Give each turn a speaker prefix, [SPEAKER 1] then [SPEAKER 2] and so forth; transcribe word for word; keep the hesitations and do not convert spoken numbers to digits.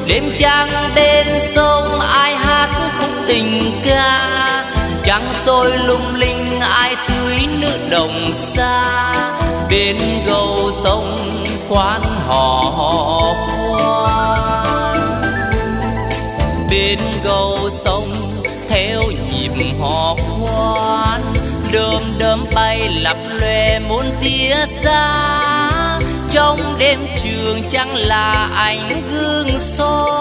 [SPEAKER 1] đêm trăng bên sông ai hát khúc tình ca, trăng soi lung linh ai tưới nước đồng xa. Bên gầu sông quán hò khoan, bên gầu sông theo nhịp hò khoan, đơm đơm bay lập lòe muôn tia sáng. Trong đêm trường chẳng là ánh gương soi